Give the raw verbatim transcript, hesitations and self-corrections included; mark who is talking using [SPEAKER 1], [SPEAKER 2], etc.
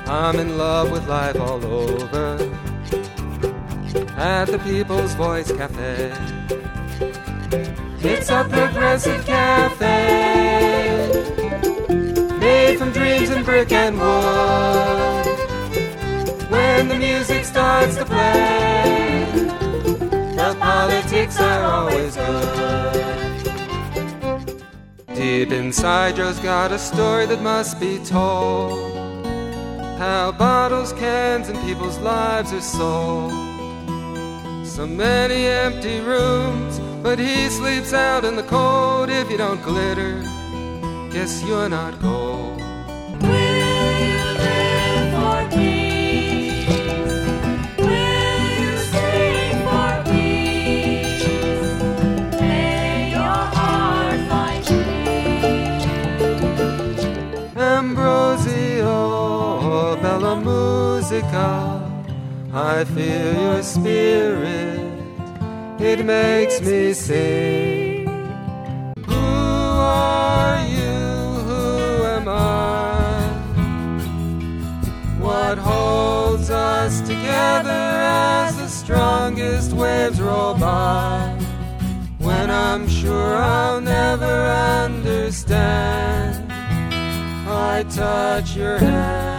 [SPEAKER 1] I'm in love with life all over at the People's Voice Cafe. It's a progressive cafe made from dreams and brick and wood. When the music starts to play, the politics are always good. Deep inside, Joe's got a story that must be told. How bottles, cans, and people's lives are sold. So many empty rooms, but he sleeps out in the cold. If you don't glitter, guess you're not gold.
[SPEAKER 2] Will you live for peace? Will you sing for peace? May your heart find peace.
[SPEAKER 1] Ambrosio, bella musica, I feel your spirit, it makes me sing. Who are you, who am I? What holds us together as the strongest waves roll by? When I'm sure I'll never understand, I touch your hand.